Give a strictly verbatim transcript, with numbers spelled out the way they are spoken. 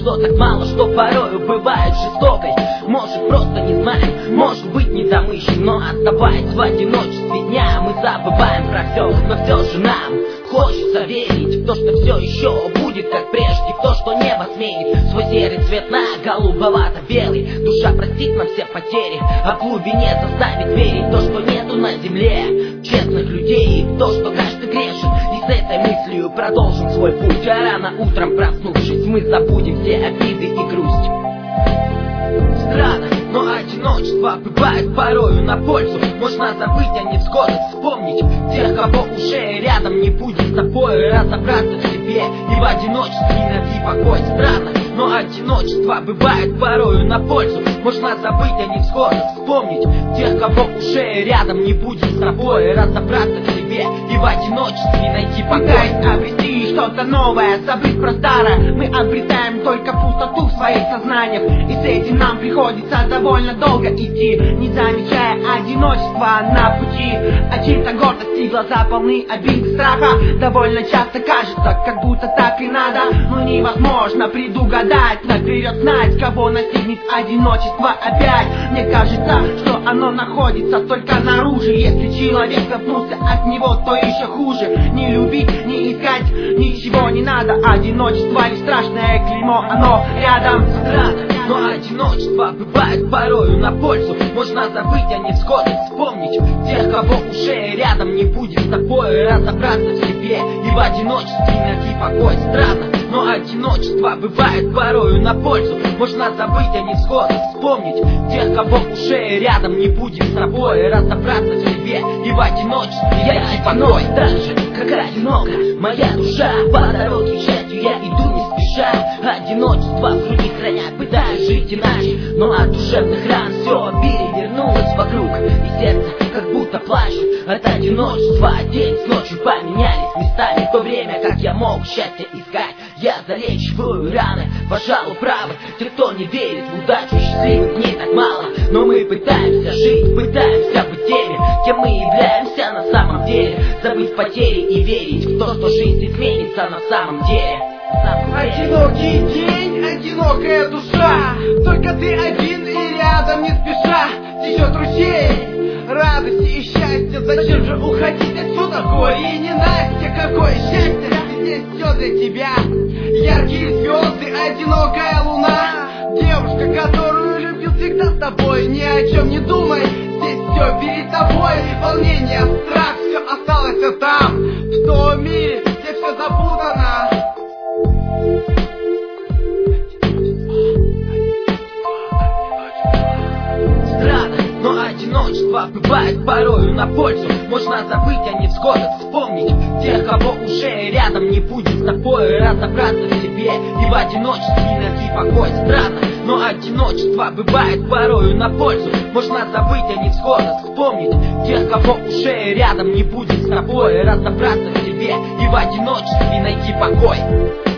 что так мало, что порою бывает жестокой. Может, просто не знаем, может быть, не домыщем, но оставаясь в одиночестве дня, мы забываем про все, но все же нам хочется верить в то, что все еще будет как прежде, в то, что небо сменит свой серый цвет на голубовато-белый. Душа простит нам все потери, а в глубине заставит верить в то, что нету на земле честных людей, в то, что каждый грешен. И с этой мыслью продолжим свой путь, а рано утром проснувшись, мы забудем все обиды и грусть. Странно, но одиночество бывает порою на пользу. Можно забыть о невзгодах, вспомнить тех, кого уже рядом не будет с тобой, разобраться в себе и в одиночестве найти покой. Странно, но одиночество бывает порою на пользу. Можно забыть о невзгодах, вспомнить тех, кого уже рядом не будет с тобой, разобраться в себе и в одиночестве найти покой. Обрести что-то новое, забыть про старое. Мы обретаем только пустоту в своих сознаниях, и с этим нам приходится довольно долго идти, не замечая одиночества на пути. Очей-то гордости, глаза полны обиды, страха. Довольно часто кажется, как будто так и надо, но невозможно предугадать, наперед знать, кого настигнет одиночество опять. Мне кажется, что оно находится только наружу. Если человек запнулся от него, то еще хуже. Не любить, не искать, ничего не надо. Одиночество лишь страшное клеймо, оно рядом. Странно, но одиночество бывает порою на пользу. Можно забыть о невзгодах, вспомнить тех, кого уже рядом не будет с тобой, разобраться в себе и в одиночестве найти покой. Странно, но одиночество бывает порою на пользу. Можно забыть о невзгодах, вспомнить тех, кого уже рядом не будет с тобой, разобраться в себе и в одиночестве найти покой. Так же, как одинока моя душа, по дороге к счастью я иду не спеша. Одиночество в груди храня, пытаюсь жить иначе, но от душевных ран все перевернулось вокруг, и сердце как будто плачет от одиночества. День с ночью поменялись местами, в то время как я мог счастье искать. Я залечиваю раны, пожалуй, правы те, кто не верит в удачу. Счастливых дней так мало, но мы пытаемся жить, пытаемся быть теми, кем мы являемся на самом деле. Забыть потери и верить в то, что жизнь изменится на самом деле. Одинокий день, одинокая душа, только ты один и рядом не спеша течет ручей радости и счастья. Зачем же уходить отсюда? Горе и ненастье, какое счастье, здесь все для тебя. Яркие звезды, одинокая луна, девушка, которую любил, всегда с тобой. Ни о чем не думай, здесь все перед тобой. Волнение, страх, все осталось там, в том мире, где все запутано. Странно, но одиночество бывает порою на пользу. Можно забыть о невзгодах, вспомнить тех, кого уже рядом не будет с тобой, разобраться в себе и в одиночестве найти покой. Странно, но одиночество бывает порою на пользу. Можно забыть о невзгодах, вспомнить тех, кого уже рядом не будет с тобой, разобраться в себе и в одиночестве найти покой.